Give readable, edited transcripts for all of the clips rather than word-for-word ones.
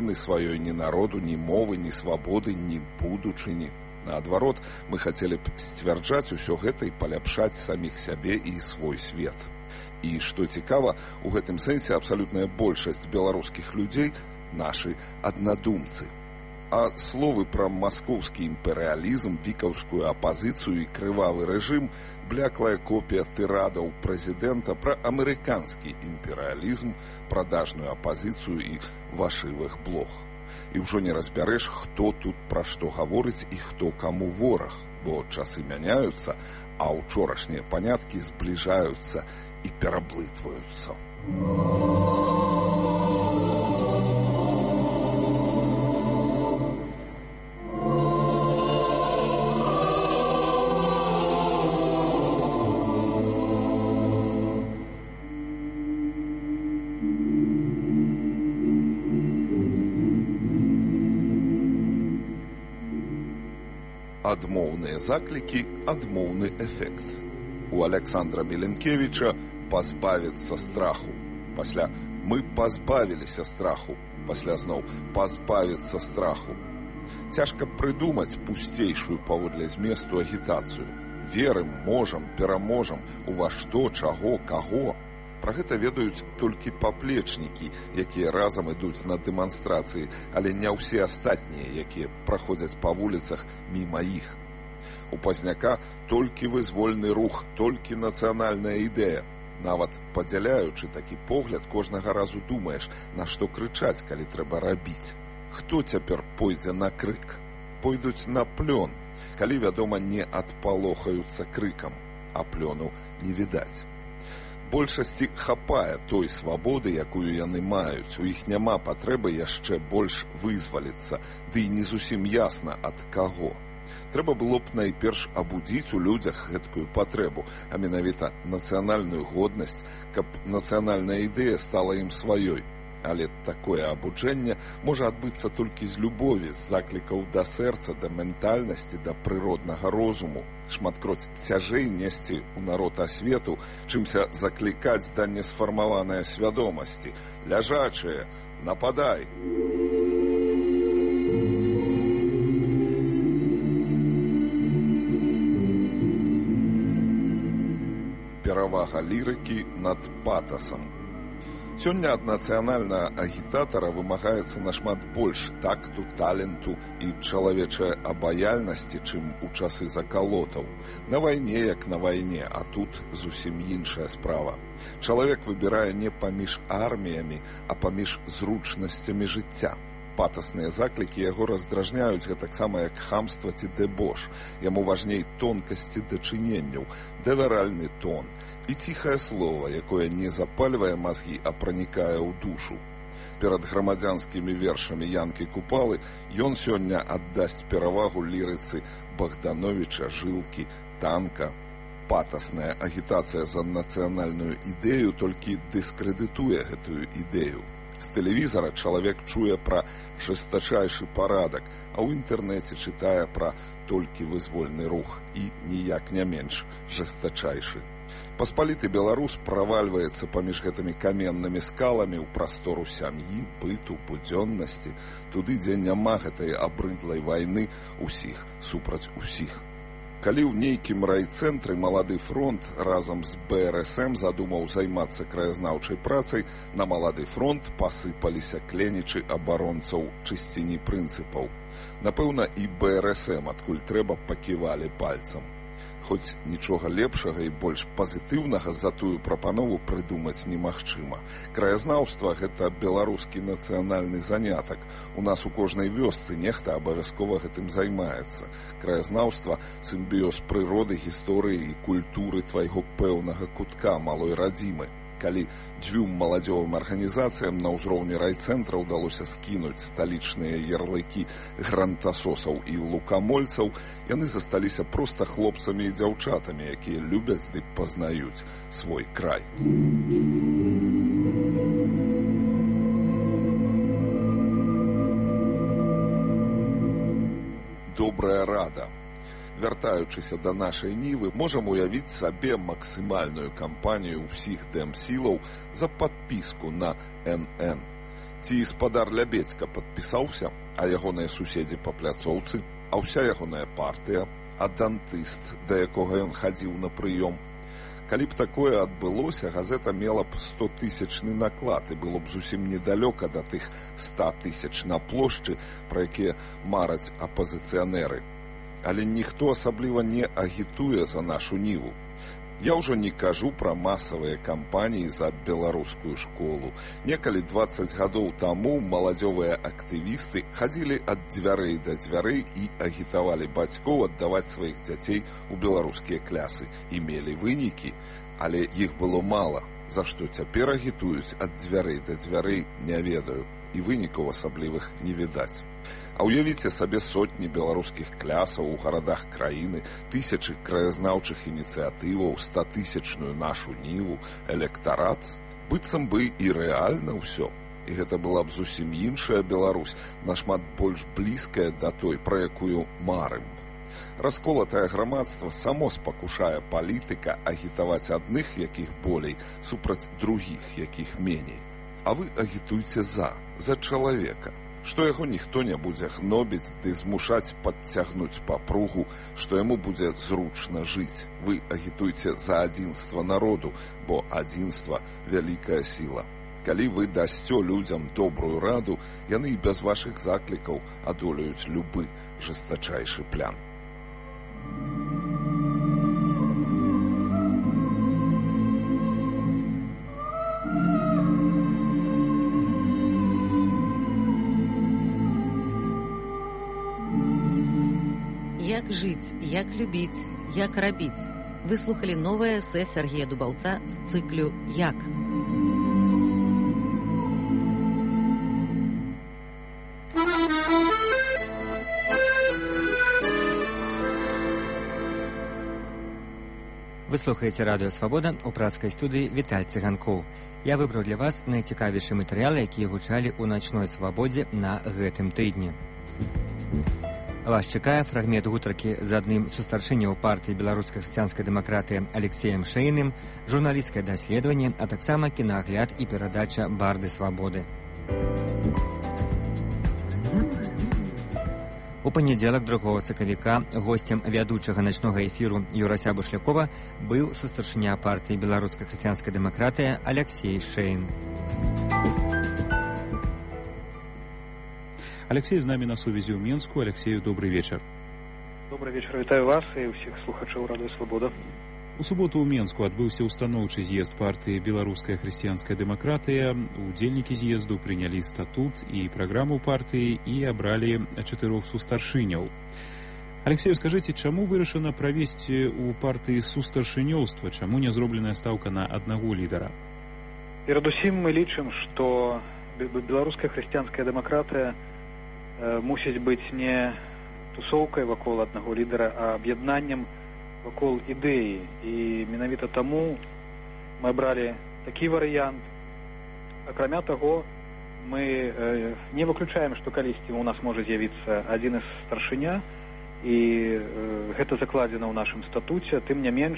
краіны сваёй, ні народу, ні мовы, ні свабоды, ні будучыні. Наадварот, мы хацелі б сцвярджаць усё гэта і паляпшаць саміх сябе і свой свет. І, што цікава, у гэтым сэнсе абсалютная большасць беларускіх людзей нашы аднадумцы. А словы пра маскоўскі імперыялізм, вікаўскую апазіцыю і крывавы рэжым бляклая копія тырадаў прэзідэнта пра амерыканскі імперыялізм, прадажную апазіцыю і вашывых блог. І ўжо не разбярэш, хто тут пра што гаворыць і хто каму вораг, бо часы мяняюцца, а ўчорашнія паняткі збліжаюцца і пераблытваюцца. Адмоўныя заклікі, адмоўны эфект. У Аляксандра Міленкевіча «пазбавіцца страху». Пасля «мы пазбавіліся страху». Пасля зноў «пазбавіцца страху». Цяжка прыдумаць пусцейшую паводле зместу агітацыю. Верым, можам, пераможам, ува што, чаго, каго. Пра гэта ведаюць толькі паплечнікі, якія разам ідуць на дэманстрацыі, але не ўсе астатнія, якія праходзяць па вуліцах міма іх. У Пазняка толькі вызвольны рух, толькі нацыянальная ідэя. Нават падзяляючы такі погляд, кожнага разу думаеш, на што крычаць, калі трэба рабіць. Хто цяпер пойдзе на крык? Пойдуць на плён, калі, вядома, не адпалохаюцца крыкам, а плёну не відаць. Большасці хапае той свабоды, якую яны маюць. У іх няма патрэбы яшчэ больш вызваліцца, ды і не зусім ясна ад каго. Трэба было б найперш абудзіць у людзях гэткую патрэбу, а менавіта нацыянальную годнасць, каб нацыянальная ідэя стала ім сваёй. Але такое абуджэнне можа адбыцца толькі з любові, з заклікаў да сэрца, да ментальнасці, да прыроднага розуму. Шматкроць цяжэй несці ў народ асвету, чымся заклікаць да несфармаванай свядомасці. Ляжачыя, нападай! Перавага лірыкі над патасам. Сёння ад нацыянальнага агітатара вымагаецца нашмат больш такту, таленту і чалавечай абаяльнасці, чым у часы закалотаў. На вайне, як на вайне, а тут зусім іншая справа. Чалавек выбірае не паміж арміямі, а паміж зручнасцямі жыцця. Патасныя заклікі яго раздражняюць гэтаксама як хамства ці дэбош. Яму важней тонкасці дачыненняў, давяральны тон і ціхае слова, якое не запальвае мазгі, а пранікае ў душу. Перад грамадзянскімі вершамі Янкі Купалы ён сёння аддасць перавагу лірыцы Богдановича, Жылкі, Танка. Патасная агітацыя за нацыянальную ідэю толькі дыскрэдытуе гэтую ідэю. З тэлевізара чалавек чуе пра жестачайшы парадак, а ў інтэрнэце чытае пра толькі вызвольны рух і ніяк не менш жестачайшы. Паспаліты беларус правальваецца паміж гэтымі каменнымі скаламі ў прастору сям'і, быту, будзённасці, туды, дзе няма гэтай абрыдлай вайны усіх супраць усіх. Калі ў нейкім райцэнтры малады фронт разам з БРСМ задумаў займацца краязнаўчай працай, на малады фронт пасыпаліся кленічы абаронцаў чысціні прынцыпаў. Напэўна, і БРСМ, адкуль трэба, паківалі пальцам. Хоць нічога лепшага і больш пазітыўнага за тую прапанову прыдумаць немагчыма. Краязнаўства – гэта беларускі нацыянальны занятак. У нас у кожнай вёсцы нехта абавязкова гэтым займаецца. Краязнаўства – сімбіёз прыроды, гісторыі і культуры твайго пэўнага кутка малой радзімы. Калі дзвюм маладзёвым арганізацыям на ўзроўні райцэнтра ўдалося скінуць сталічныя ярлыкі грантасосаў і лукамольцаў, яны засталіся проста хлопцамі і дзяўчатамі, якія любяць ды пазнаюць свой край. Добрая рада. Вяртаючыся да нашай нівы, можам уявіць сабе максімальную кампанію ўсіх дэмсілаў за падпіску на НН. Ці спадар Лябедзька падпісаўся, а ягоныя суседзі па пляцоўцы, а ўся ягоная партыя, а дантыст, да якога ён хадзіў на прыём. Калі б такое адбылося, газета мела б 100-тысячны наклад і было б зусім недалёка да тых 100 000 на плошчы, пра якія мараць апазіцыянеры. Але ніхто асабліва не агітуе за нашу ніву. Я ўжо не кажу пра масавыя кампаніі за беларускую школу. Некалі 20 гадоў таму маладзёвыя актывісты хадзілі ад дзвярэй да дзвярэй і агітавалі бацькоў аддаваць сваіх дзяцей у беларускія клясы і мелі вынікі, але іх было мала. За што цяпер агітуюць ад дзвярэй да дзвярэй, не ведаю, і вынікаў асаблівых не відаць. А ўявіце сабе сотні беларускіх клясаў у гарадах краіны, тысячы краязнаўчых ініцыятываў, 100-тысячную нашу ніву, электарат. Быццам бы і рэальна ўсё. І гэта была б зусім іншая Беларусь, нашмат больш блізкая да той, пра якую марым. Расколатае грамадства само спакушае палітыка агітаваць адных, якіх болей, супраць другіх, якіх меней. А вы агітуйце за чалавека. Што яго ніхто не будзе гнобіць ды змушаць падцягнуць папругу, што яму будзе зручна жыць. Вы агітуйце за адзінства народу, бо адзінства – вялікая сіла. Калі вы дасцё людзям добрую раду, яны і без вашых заклікаў адолеюць любы жестачайшы плян. Як жыць, як любіць, як рабіць. Вы слухалі новае эсэ Сергея Дубаўца з цыклю «Як». Вы слухаеце радыё «Свабода» у працкай студыі Віталь Цыганкоў. Я выбраў для вас найцікавейшыя матэрыялы, якія гучалі ў начной свабодзе на гэтым тыдні. Вас чакае фрагмент гутаркі з адным са старшыняў партыі беларускай хрысціянскай дэмакратыі Алексеем Шэйным, журналісцкае даследаванне, а таксама кінаагляд і перадача «Барды свабоды». У панядзелак 2 сакавіка госцем вядучага начнога эфіру Юрася Бушлякова быў састаршыня партыі беларускай хрысціянскай дэмакратыі Алексей Шэйн. Алексей з намі на сувязі ў Менску. Алексею, добрый вечар. Добрый вечар, вітаю вас і ўсіх слухачоў радыё «Свабода». У суботу ў Менску адбыўся устаноўчы з'езд партыі беларуская хрысціянская дэмакратыя. Удзельнікі з'езду прынялі статут і праграму партыі і абралі 4 сустаршыняў. Алексею, скажыце, чаму вырашана правесці ў партыі сустаршынёўства? Чаму не зробленая стаўка на аднаго лідара? Перадусім мы лічым, што беларуская хрысціянская дэмакратыя мусіць быць не тусоўкай вакол аднаго лідара, а аб'яднаннем вакол ідэі. І менавіта таму мы абралі такі варыянт. Акрамя таго, мы не выключаем, што калісьці у нас можа з'явіцца адзін з старшыня, і гэта закладзена ў нашым статуце. Тым не менш,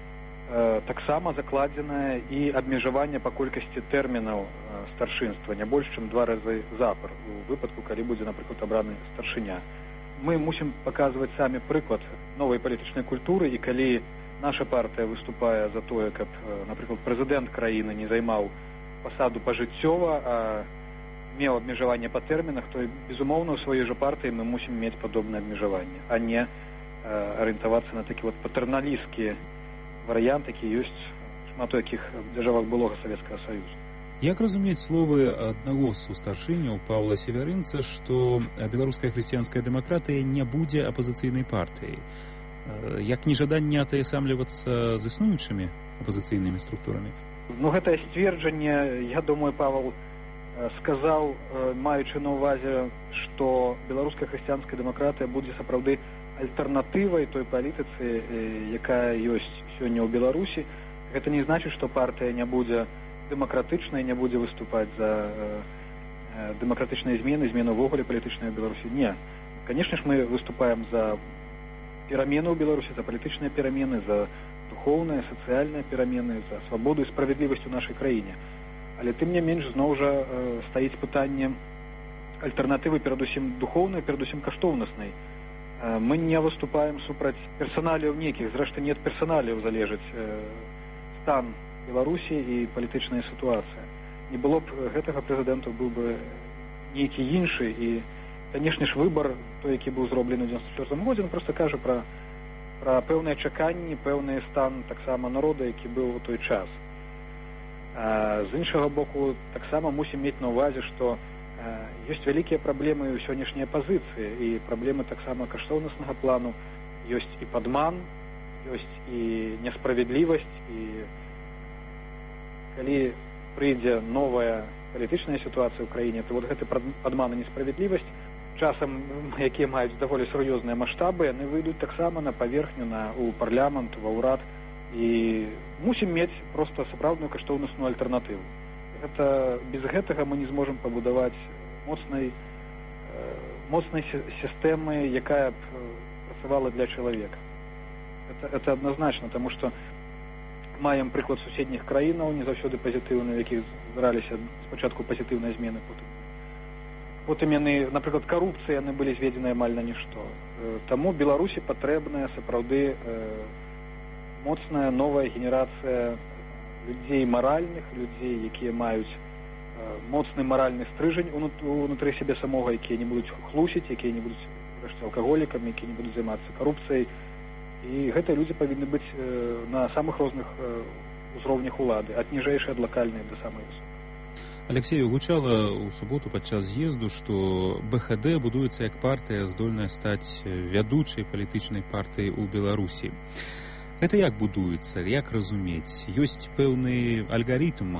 таксама закладзенае і абмежаванне па колькасці тэрмінаў старшынства, не больш, чым 2 разы запар, у выпадку, калі будзе, напрыклад, абраны старшыня. Мы мусім паказваць самі прыклад новай палітычнай культуры, і калі наша партыя выступае за тое, каб, напрыклад, прэзідэнт краіны не займаў пасаду пажыццёва, а меў абмежаванне па тэрмінах, то, безумоўна, ў сваёй жа партыі мы мусім мець падобнае абмежаванне, а не арыентавацца на такі патэрналісцкі варыянт, які ёсць шмат у якіх дзяржавах былога Савецкага Саюзу. Як разумець словы аднаго з сустаршыняў Паўла Севярынца, што беларуская хрысціянская дэмакратыя не будзе апазіцыйнай партыяй? Як нежаданне атаясамлівацца з існуючымі апазіцыйнымі структурамі? Гэтае сцверджанне, я думаю, Павел сказаў, маючы на ўвазе, што беларуская хрысціянская дэмакратыя будзе сапраўды альтэрнатывай той палітыцы, якая ёсць сёння ў Беларусі. Гэта не значыць, што партыя не будзе дэмакратычнай, не будзе выступаць за дэмакратычныя змены ўвогуле палітычнай ў Беларусі. Не. Канешне ж, мы выступаем за перамены ў Беларусі, за палітычныя перамены, за духоўныя, сацыяльныя перамены, за свабоду і справядлівасць у нашай краіне. Але тым не менш зноў жа стаіць пытанне альтэрнатывы перадусім духоўнай, перадусім каштоўнаснай. Мы не выступаем супраць персаналіяў нейкіх, зрэшты не ад персаналіяў залежыць стан Беларусі і палітычная сітуацыя. Не было б гэтага прэзідэнта, быў бы нейкі іншы, і, канешне ж, выбар, той, які быў зроблены ў 94 годзе, он проста кажа пра пэўныя чаканні, пэўны стан таксама народа, які быў у той час. З іншага боку, таксама мусім мець на ўвазе, што ёсць вялікія праблемы ў сённяшняй апазіцыі, і праблемы таксама каштоўнаснага плану, ёсць і падман, ёсць і несправядлівасць, і калі прыйдзе новая палітычная сітуацыя ў краіне, то вот гэты падман і несправядлівасць, часам, якія маюць даволі сур'ёзныя маштабы, яны выйдуць таксама на паверхню, у парламент, ва ўрад, і мусім мець проста сапраўдную каштоўнасную альтэрнатыву. Без гэтага мы не зможам пабудаваць моцнай сістэмы, якая б працавала для чалавека. Это адназначна, таму што маем прыклад суседніх краінаў, не заўсёды пазітыўныя, якіх здараліся спачатку пазітыўныя змены, потым яны, напрыклад, карупцыі, яны былі зведзены амаль на нішто. Таму Беларусі патрэбная сапраўды моцная новая генерацыя людзей маральных, людзей, якія маюць моцны маральны стрыжань унутры сябе самога, якія не будуць хлусіць, якія не будуць алкаголікамі, якія не будуць займацца карупцыяй. І гэтыя людзі павінны быць на самых розных узроўнях улады, ад ніжэйшай, ад лакальнай да самай высокай. Алексею, гучала ў суботу падчас з'езду, што БХД будуецца як партыя, здольная стаць вядучай палітычнай партыяй у Беларусі. Гэта як будуецца, як разумець? Ёсць пэўны алгарытм?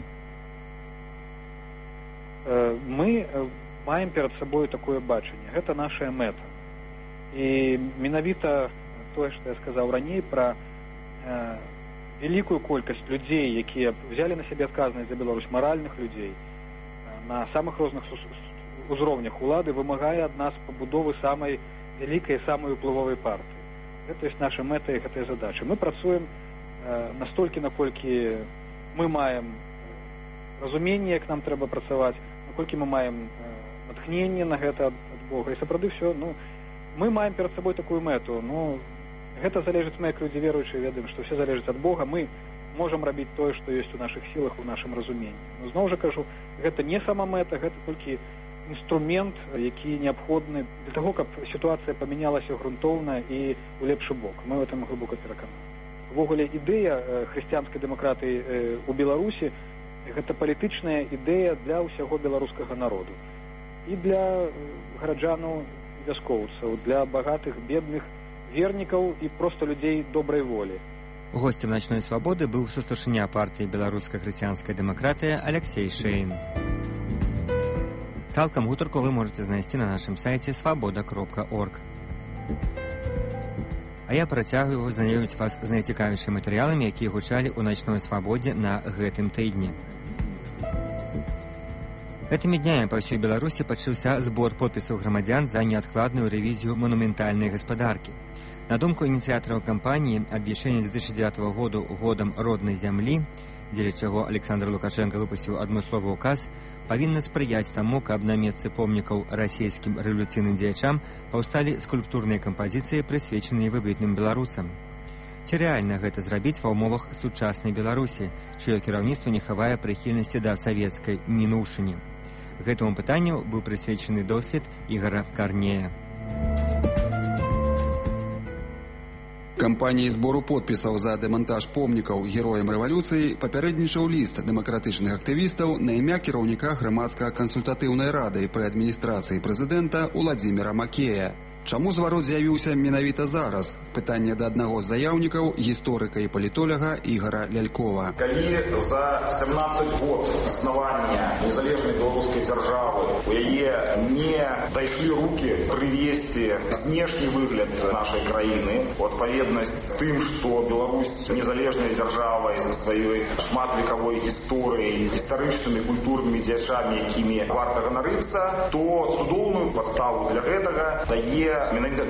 Мы маем перад сабою такое бачанне. Гэта нашая мэта. І менавіта тое, што я сказаў раней пра вялікую колькасць людзей, якія взялі на сябе адказнасць за Беларусь, маральных людзей, на самых розных узроўнях улады, вымагае ад нас пабудовы самай вялікай, самай уплывовай партыі. Гэта ёсць наша мэта і гэтая задача. Мы працуем настолькі, наколькі мы маем разуменне, як нам трэба працаваць, наколькі мы маем натхненне на гэта ад Бога. І сапраўды ўсё, мы маем перад сабой такую мэту. Гэта залежыць, мы як людзі веруючыя ведаем, што ўсё залежыць ад Бога. Мы можам рабіць тое, што ёсць у нашых сілах, у нашым разуменні. Зноў жа кажу, гэта не сама мэта, гэта толькі інструмент, які неабходны для таго, каб сітуацыя памянялася грунтоўна і ў лепшы бок. Мы ў гэтым глыбока перакананы. Увогуле, ідэя хрысціянскай дэмакратыі ў Беларусі – гэта палітычная ідэя для ўсяго беларускага народу. І для гараджанаў і вяскоўцаў, для багатых, бедных, вернікаў і проста людзей добрай волі. Гостем «Ночной свободы» быў састаршыня партыі «Беларуская хрысціянская дэмакратыя» Алексей Шейн. Цалкам гутарку вы можете знайсці на нашым сайце свабода.орг. А я працягваю знаёміць вас з найцікавейшымі матэрыяламі, якія гучалі ў «Ночной свободзе» на гэтым тыдні. Гэтымі днямі па ўсёй Беларусі пачаўся збор подпісаў грамадзян за неадкладную рэвізію манументальнай гаспадаркі. На думку ініцыятараў кампаніі, абвяшчэнне 2009 году годам роднай зямлі, дзеля чаго Александр Лукашенко выпусціў адмысловы ўказ, павінна спрыяць таму, каб на месцы помнікаў расійскім рэвалюцыйным дзеячам паўсталі скульптурныя кампазіцыі, прысвечаныя выбітным беларусам. Ці рэальна гэта зрабіць ва ўмовах сучаснай Беларусі, чыё кіраўніцтва не хавае прыхільнасці да савецкай мінуўшыні? Гэтаму пытанню быў прысвечаны дослед Ігара Карнея. Кампаніі збору подпісаў за дэмантаж помнікаў героям рэвалюцыі папярэднічаў ліст дэмакратычных актывістаў на імя кіраўніка грамадска-кансультатыўнай рады пры адміністрацыі прэзідэнта Уладзіміра Макея. Чаму зварот з'явіўся менавіта зараз? Пытанне да аднаго з заяўнікаў, гісторыка і палітоляга Ігара Лялькова. Калі за 17 год існавання незалежнай беларускай дзяржавы у яе не дайшлі рукі прывесці знешні выгляд нашай краіны у адпаведнасць тым, што Беларусь незалежная дзяржава і са сваёй шматвекавой гісторыяй, гістарычнымі культурнымі дзеячамі, якімі варта ганарыцца, то цудоўную падставу для гэтага дае менавіта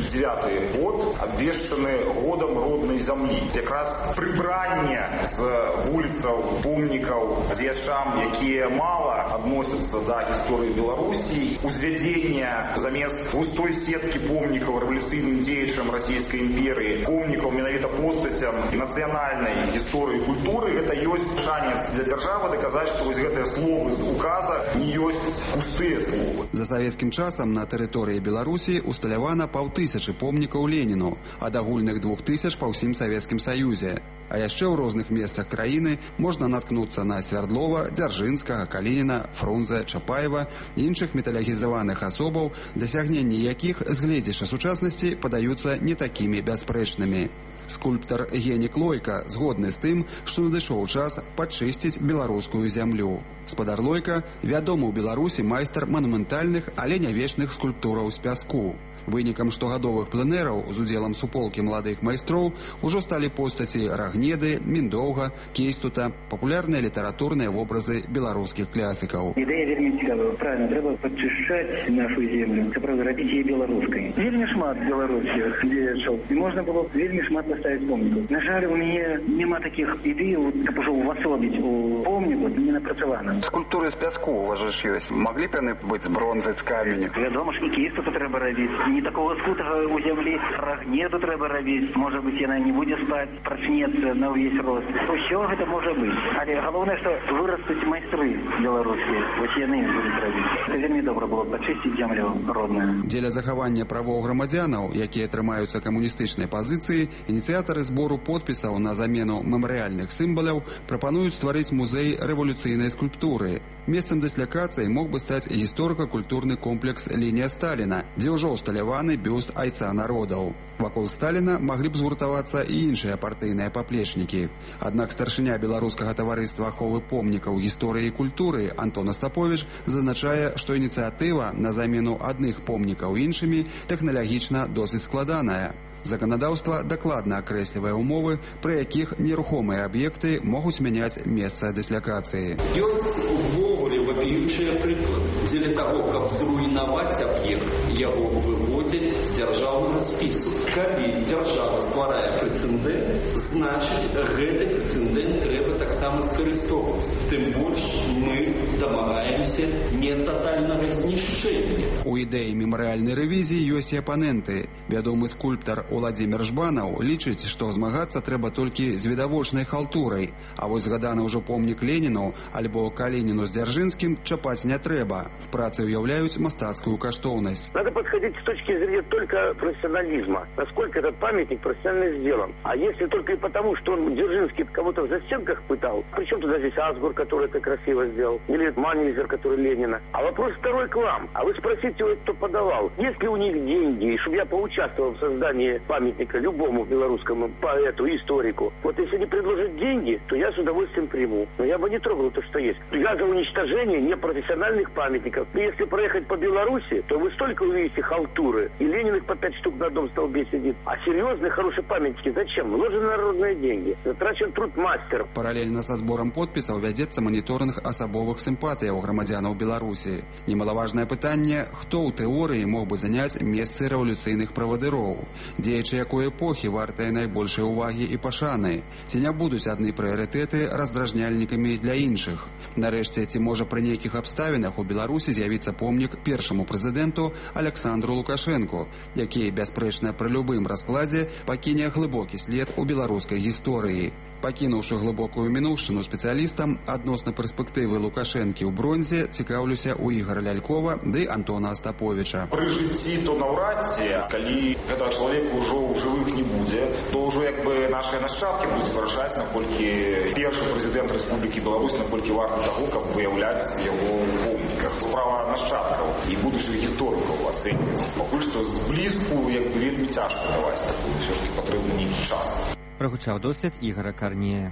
2009 год абвешчаны годам роднай зямлі. Якраз прыбранне з вуліцаў, помнікаў дзеячам, якія мала адносяцца да гісторыі Беларусі, узвядзення замест густой сеткі помнікаў рэвалюцыйным дзеячам расійскай імперыі, помнікаў менавіта постацям нацыянальнай гісторыі і культуры, гэта ёсць шанец для дзяржавы даказаць, што вось гэтыя словы з указа не ёсць пустыя словы. За савецкім часам на тэрыторыі Беларусі усталявана 5000 помнікаў Леніну, ад агульных 2000 па ўсім Савецкім Саюзе. А яшчэ ў розных месцах краіны можна наткнуцца на Свярдлова, Дзяржынскага, Калініна, Фрунзе, Чапаева і іншых металегізаваных асобаў, дасягненні якіх з гледзяша сучаснасці падаюцца не такімі бясспрэчнымі. Скульптар Генік Лойка згодны з тым, што надышоў час пачысціць беларускую зямлю. Спадар Лойка вядомы ў Беларусі майстар манументальных, але не вечных скульптураў з пяску. Вынікам штогадовых пленэраў з удзелам суполкі маладых майстроў ужо сталі постаці Рагнеды, Міндоўга, Кейстута, папулярныя літаратурныя вобразы беларускіх класікаў. Ідэя вельмі цікавая. Правильно, трэба падчышчаць нашу землю, сапраўды рабіць яе беларускай. Вельмі шмат беларускіх дзеячаў, і можна было б вельмі шмат паставіць помнікаў. На жаль, у мяне няма такіх ідэй, каб ужо увасобіць у помніку, не напрацавана. Скульптуры з пяску у вас ж ёсць. Маглі б яны быць з бронзы, з каменю? Вядома ж, і Кейстута трэба рабіць. Не такого скутага у зямлі, Рагнеду трэба рабіць. Можа быць, яна не будзе спаць, прачнецца на ўвесь рост. Усё гэта можа быць. Але галоўнае, што вырастуць майстры беларускія. Вось яны будуць рабіць. Гэта вельмі добра было пачысціць зямлю родную. Дзеля захавання правоў грамадзянаў, якія трымаюцца камуністычнай пазіцыі, ініцыятары збору подпісаў на замену мемарыяльных сімваляў прапануюць стварыць музей рэвалюцыйнай скульптуры. Месцам дыслякацыі мог бы стаць гісторыка-культурны комплекс «Лінія Сталіна», дзе ўжо ўсталяваны бюст айца народаў. Вакол Сталіна маглі б згуртавацца і іншыя партыйныя паплечнікі. Аднак старшыня беларускага таварыства аховы помнікаў гісторыі і культуры Антон Астаповіч зазначае, што ініцыятыва на замену адных помнікаў іншымі тэхналагічна досыць складаная. Заканадаўства дакладна акрэслівае ўмовы, пры якіх нерухомыя аб'екты могуць мяняць месца дыслякацыі. Ёсць увогуле вапіючыя прыклады. Дзеля таго, каб зруйнаваць аб'ект, яго выводзяць з дзяржаўнага спісу. Калі дзяржава стварае прэцэдэнт, значыць, гэты прэцэдэнт трэба таксама скарыстоўваць. Тым больш мы дамагаемся не татальнага знішчэння. У ідэі мемарыяльнай рэвізіі ёсць і апаненты. Вядомы скульптар Уладзімір Жбанаў лічыць, што змагацца трэба толькі з відавочнай халтурай, а вось згаданы ўжо помнік Леніну альбо Калініну з Дзяржынскім чапаць не трэба. Працы уяўляюць мастацкую каштоўнасць. Надо подходить с точки зрения только профессионализма. Насколько этот памятник профессионально сделан. А если только и потому, что он Дзержинский кого-то в застенках пытал, причем туда здесь Асгур, который это красиво сделал, или Маннейзер, который Ленина. А вопрос второй к вам. А вы спросите его, кто подавал. Есть ли у них деньги, чтобы я поучаствовал в создании памятника любому белорусскому поэту, историку. Вот если они предложат деньги, то я с удовольствием приму. Но я бы не трогал то, что есть. Я за уничтожение непрофессиональных памятников. И если проехать по Беларуси, то вы столько увидите халтуры. И Ленин по 5 штук на одном столбе сидит. А серьезные, хорошие памятники зачем? Вложены народные деньги. Затрачен труд мастера. Паралельна са зборам подпісаў вядзецца маніторынг асабовых сімпатыяў грамадзянаў Беларусі. Немалаважнае пытанне, хто ў тэорыі мог бы заняць месцы рэвалюцыйных правадыроў. Дзеячы якой эпохі вартыя найбольшай увагі і пашаны. Ці не будуць адны прыярытэты раздражняльнікамі для іншых. Нарэшце, ці можа пры нейкіх абставінах у Беларусі з'явіцца помнік першаму прэзідэнту Александру Лукашэнку, які, бясспрэчна, пры любым раскладзе пакіне глыбокі след у беларускай гісторыі. Пакінуўшы глыбокую мінуўшчыну спецыялістам адносна перспектывы Лукашэнкі ў бронзе, цікаўлюся у Ігора Лялькова ды Антона Астаповіча. Пры жыцці то наўрад ці, калі гэтага чалавека ўжо ў жывых не будзе, то ўжо як бы нашыя нашчадкі будуць вырашаць, наколькі першы прэзідэнт Рэспублікі Беларусь, наколькі варта таго, каб выяўляць яго ў помніках. Справа нашчадкаў і будучых гісторыкаў ацэньваць. Пакуль што зблізку як бы вельмі цяжка даваць такую, ўсё ж такі патрэбны нейкі час. Прагучаў дослед Ігора Карнея.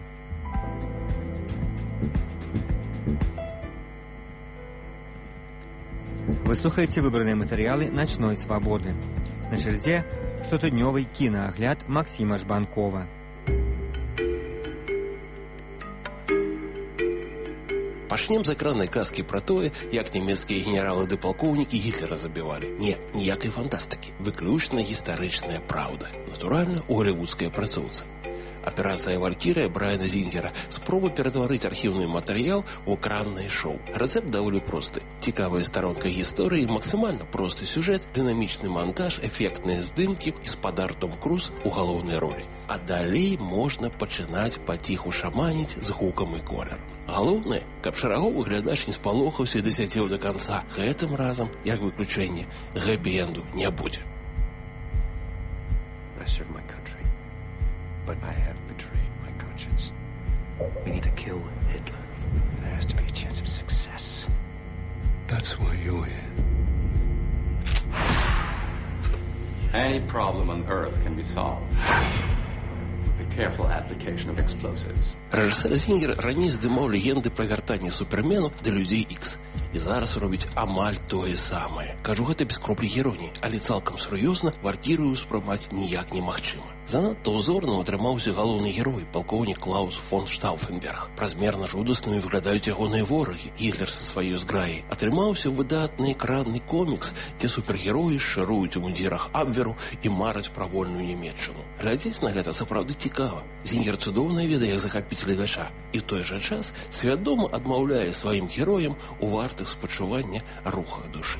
Вы слухаеце выбраныя матэрыялы «Начной свабоды». На чарзе штотыднёвы кінаагляд Максіма Жбанкова. Пачнем з экраннай казкі пра тое, як нямецкія генералы ды палкоўнікі Гітлера забівалі. Не, ніякай фантастыкі. Выключна гістарычная праўда. Натуральна, у голівудскай апрацоўцы. Аперацыя «Валькірыя» Брайана Зінгера – спроба ператварыць архіўны матэрыял у экраннае шоу. Рэцэпт даволі просты. Цікавая старонка гісторыі, максімальна просты сюжэт, дынамічны монтаж, эфектныя здымкі і спадар Том Круз у галоўнай ролі. А далей можна пачынаць паціху шаманіць з гукам і колерам. Галоўнае, каб шараговы глядач не спалохаўся і дасядзеў да канца. Гэтым разам, як выключэнне, хэпі-энду не будзе. But I have betrayed my conscience. We need to kill Hitler. There has to be a chance of success. That's why you're here. Any problem on Earth can be solved. The careful application of explosives. Рэжысэр Зінгер раней здымаў легенды пра вяртанне Супермену да Людзей Ікс. І зараз робіць амаль тое самае. Кажу гэта без кроплі іроніі, але цалкам сур'ёзна «Валькірыю» ўспрымаць ніяк немагчыма. Занадта ўзорным атрымаўся галоўны герой, палкоўнік Клаус фон Штауфенберг. Празмерна жудаснымі выглядаюць ягоныя ворагі. Гітлер са сваёй зграі. Атрымаўся выдатны экранны комікс, дзе супергероі шчыруюць у мундзірах Абверу і мараць пра вольную Нямецчыну. Глядзець на гэта сапраўды цікава. Зінгер цудоўна ведае, як захапіць гледача. І ў той жа час свядома адмаўляе сваім героям у вартых спачування рухах душы.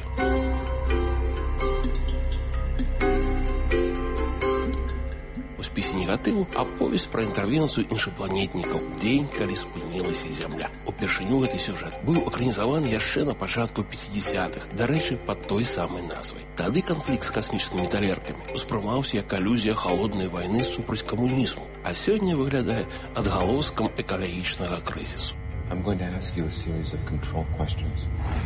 У спісе негатыву аповесць пра інтэрвенцыю іншапланетнікаў, дзень, калі спынілася зямля. Упершыню гэты сюжэт быў экранізаваны яшчэ на пачатку 50-х, дарэчы, пад той самай назвай. Тады канфлікт з касмічнымі талеркамі успрымаўся як алюзія халоднай вайны супраць камунізму, а сёння выглядае адгалоскам экалагічнага крызісу. I'm going to ask you a series of control questions.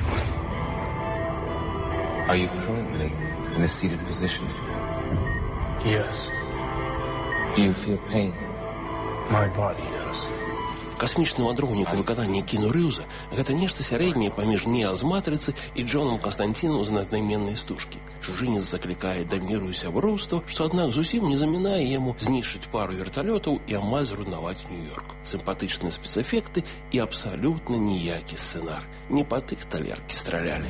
Are you currently in a seated position? Yes. Do you feel pain? My body does. Касмічны вандроўнік у выкананні Кіну Рэўза – гэта нешта сярэдняе паміж «Неа» з «Матрыцы» і Джонам Канстантінам з «Аднайменнай стужкі». Чужынец заклікае да міру і сяброўства, што, аднак, зусім не замінае яму знішчыць пару верталётаў і амаль зруйнаваць Нью-Йорк. Сімпатычныя спецэфекты і абсалютна ніякі сцэнар. Не па тых талеркі стралялі.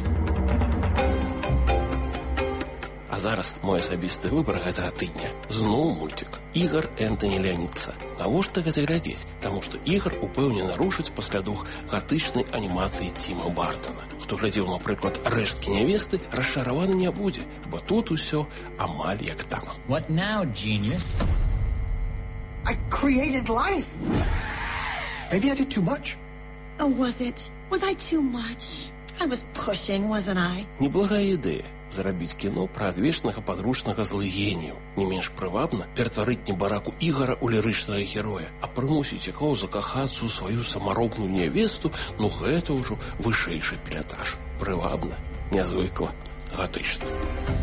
А зараз мой асабісты выбар гэтага тыдня. Зноў мультик. Ігар Энтані Леанідца. Навошта гэта глядзець? Таму што Ігар упэўнена рушыць пасля дух гатычнай анімацыі Тіма Бартона. Хто глядзеў, напрыклад, «Рэшткі нявесты», расчараваны не будзе, бо тут усё амаль як там. What now, genius? I created life. Maybe I did too much. Oh, was it? Was I too much? I was pushing, wasn't I? Неблагая ідэя. Зарабіць кіно пра адвечнага падручнага злыгенію. Не менш прывабна ператварыць небараку Ігара ў лірычнага героя, а прымусіць яго закахацца ў сваю самаробную нявесту, ну гэта ўжо вышэйшы пілятаж. Прывабна, нязвыкла, гатычна.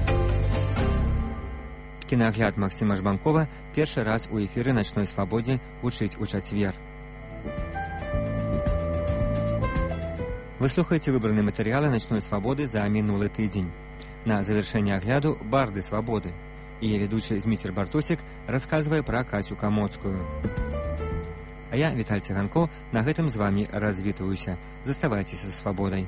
Кінагляд Максіма Жбанкова першы раз у эфіры «Начной свабодзе» гучыць у чацвер. Вы слухаеце выбраныя матэрыялы «Начной свабоды» за мінулы тыдзень. На завяршэнне агляду «Барды свабоды». Яе ведучы Зміцер Бартосік расказвае пра Касю Камоцкую. А я, Віталь Ціганкоў, на гэтым з вамі развітваюся. Заставайцеся са свабодай.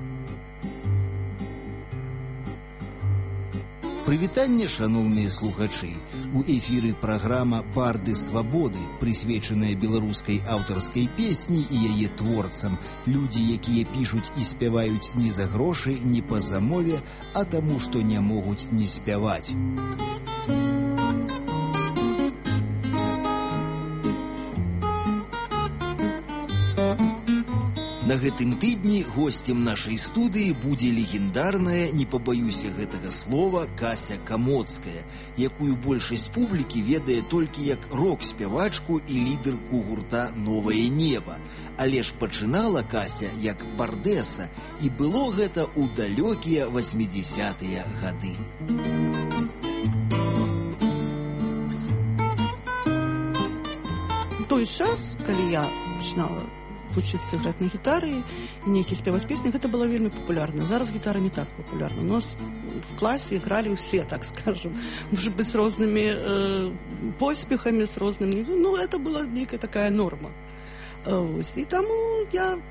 Прывітанне, шаноўныя слухачы. У эфіры праграма «Барды свабоды», прысвечаная беларускай аўтарскай песні і яе творцам. Людзі, якія пішуць і спяваюць не за грошы, не па замове, а таму, што не могуць не спяваць. На гэтым тыдні госцем нашай студыі будзе легендарная, не пабаюся гэтага слова, Кася Камоцкая, якую большасць публікі ведае толькі як рок-спявачку і лідэрку гурта «Новае неба». Але ж пачынала Кася як бардэса, і было гэта ў далёкія 80-тыя гады. Той час, калі я пачынала вучыцца граць на гітары і нейкі спяваць песні, гэта было вельмі папулярна. Зараз гітара не так папулярна. У нас в класе играли все, так скажем, может быть, с разными поспехами, с разными... Ну, это была некая такая норма. И тому я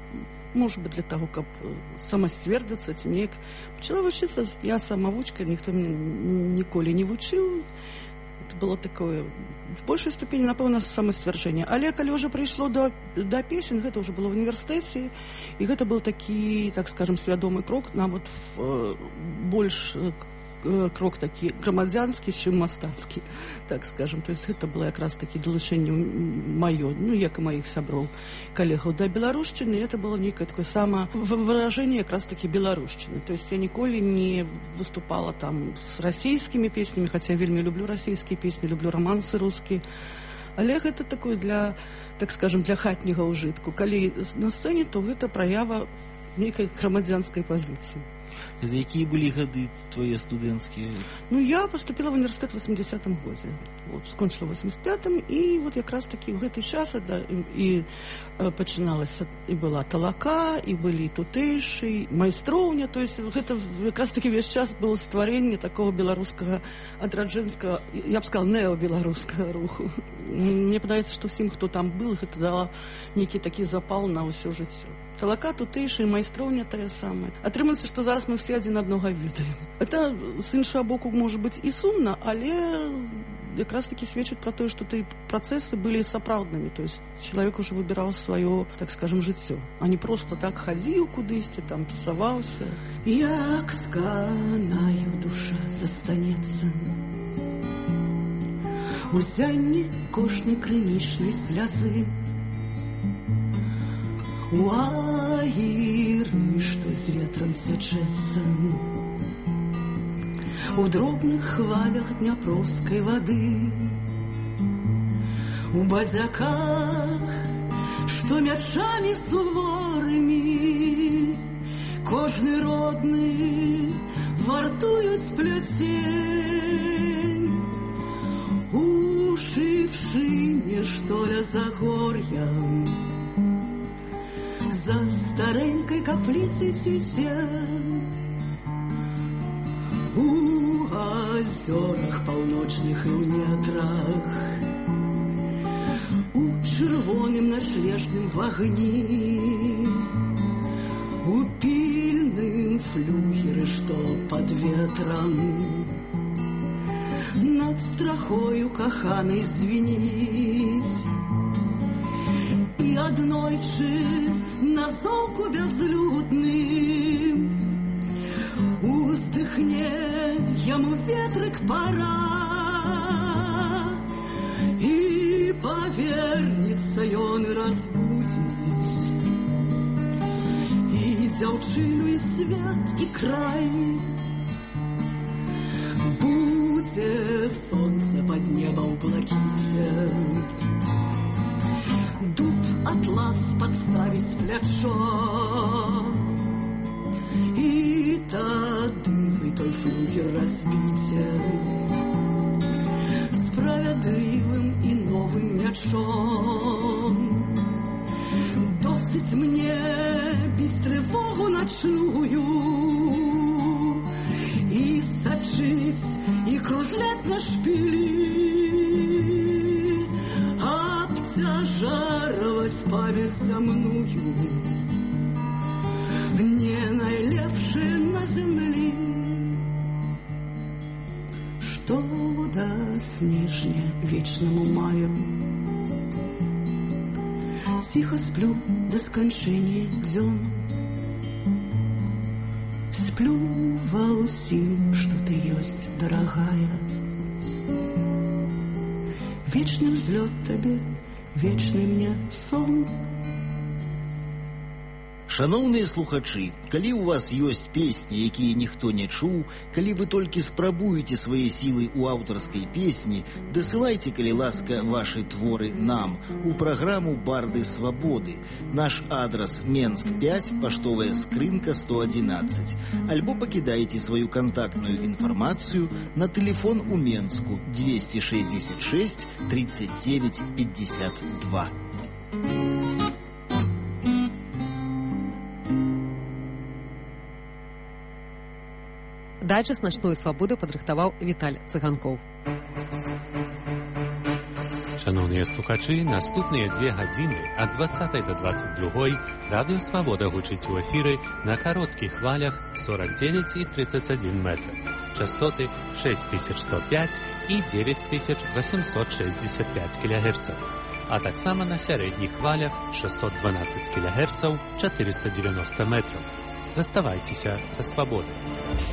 может быть, для того, каб самасцвердзіцца ці неяк. Пачала вучыцца, я самавучка, ніхто мяне ніколі не вучыў. Это было такое, в большай ступені, напэўна, самасцвярджэнне. Але калі ўжо прыйшло да песен, гэта ўжо было в універсітэце, і гэта был такі, так скажем, свядомы крок, нават больш крок такі грамадзянскі, чым мастацкі, так скажем. То есть гэта было якраз такі далучэнне маё, ну, як і маіх сяброў, калегаў да беларушчыны, это было нейкае такое самавыражэнне якраз такі беларушчыны. То есть я ніколі не выступала там з расійскімі песнямі, хаця я вельмі люблю расійскія песні, люблю рамансы рускія, але гэта такое для, так скажем, для хатняга ўжытку. Калі на сцэне, то гэта праява нейкай грамадзянскай пазіцыі. За якія былі гады твои студэнцкія? Ну, я поступила в университет в 80-м годзе. Вот, скончила в 85-м, и вот якраз таки в гэты час и пачыналася, и была талака, и былі тутэйшы, майстроўня, то есть гэта якраз таки весь час было стварэнне такого беларускага адраджэнскага, я б сказала, необеларускага руху. Мне падаецца, што всім, хто там был, гэта дала нейкі такі запал на ўсё жыццё. Талака тутэйшая, майстроўня тая самая. Атрымаецца, што зараз мы все адзін аднога ведаем. Это, з іншага боку, можа быць і сумна, але якраз таки сведчыць пра тое, што тыя працэсы былі сапраўднымі. То есть чалавек уже выбіраў сваё, так скажем, жыццё, а не просто так хадзіў кудысьці, там тусаваўся. Як сканаю душа застанецца узянне кожнай крынічнай слязы, у аіры, што з ветрам сячэцца, у дробных хвалях дняпроўскай вады, у бадзяках, што мячамі суворымі кожны родны вартуюць пляцень, у шыпшыне, што ля загор'ям за старенькой каплицей цвіце, у азёрах паўночных і ў нетрах, у чырвоным начлежным вагні, у пільным флюгеры, што пад ветрам над страхою каханай звініць, і аднойчы на зоўку бязлюдным уздыхне яму ветрык пара, і павернецца ён і разбудзіць і дзяўчыну, і свят, і край. Будзе сонце пад неба ў блакіце, дуб атлас подставить плячо, и тады вы той флюгер разбіце справядлівым і новым мячом. Досыць мне біць трывогу начную і сачыць, і кружляць на шпілі, обтяжаровать память за мною, не найлепшее на землі. Што да снежня вечнаму маю, ціха сплю да сканчэння дзён, сплю ва ўсім, што ты ёсць, дарагая. Вечны ўзлёт табе, вечны мне сон. Шаноўныя слухачы, калі ў вас ёсць песні, якія ніхто не чуў, калі вы толькі спрабуеце свае сілы ў аўтарскай песні, дасылайце, калі ласка, вашы творы нам у праграму «Барды свабоды». Наш адрас Менск 5, паштовая скрынка 111. Альбо пакідайце сваю кантактную інфармацыю на тэлефон у Менску 266 39 52. Дайджэст начной свабоды падрыхтаваў Віталь Цыганкоў. Шановныя слухачы, наступныя 2 гадзіны ад 20 до 22 радыё «Свабода» гучыць у эфіры на кароткіх хвалях 49 і 31 метр. Частоты 6105 і 9865 кГц. А таксама на сярэдніх хвалях 612 кГц 490 метров. Заставайцеся са «Свабодай».